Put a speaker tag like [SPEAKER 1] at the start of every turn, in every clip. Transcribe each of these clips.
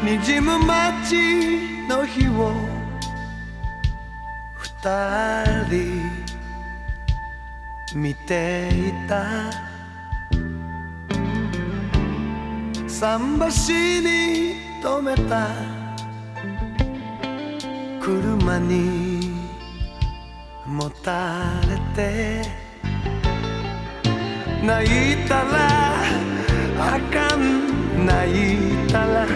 [SPEAKER 1] 滲む街の日を二人見ていた。桟橋に止めた車にもたれて、泣いたらあかん、泣いたら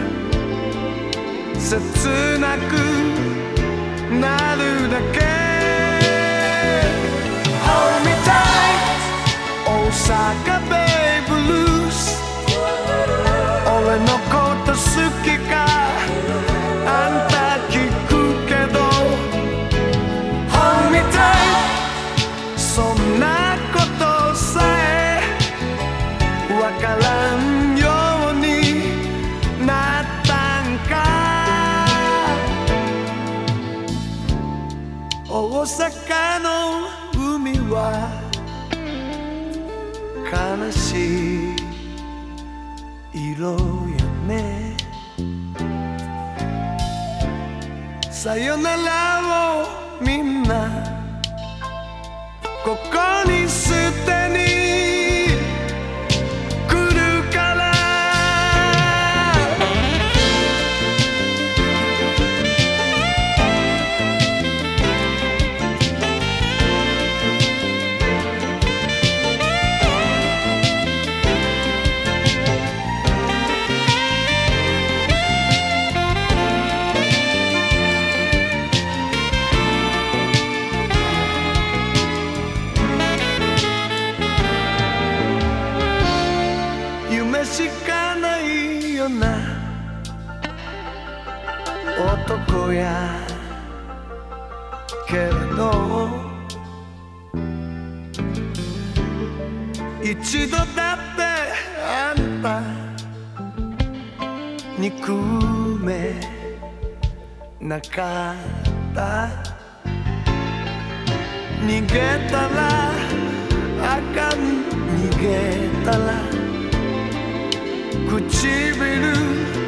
[SPEAKER 1] 切なくなるだけ。 Hold me tight 大阪ベイブルース、俺のこと好きかあんた聞くけど Hold me tight そんなことさえわからんようになったんか。大阪の海は悲しい色やね。さよならをみんなここに捨てに来るから。夢しかないよな男やけれど、一度だってあんた憎めなかった。逃げたらあかん、逃げたら唇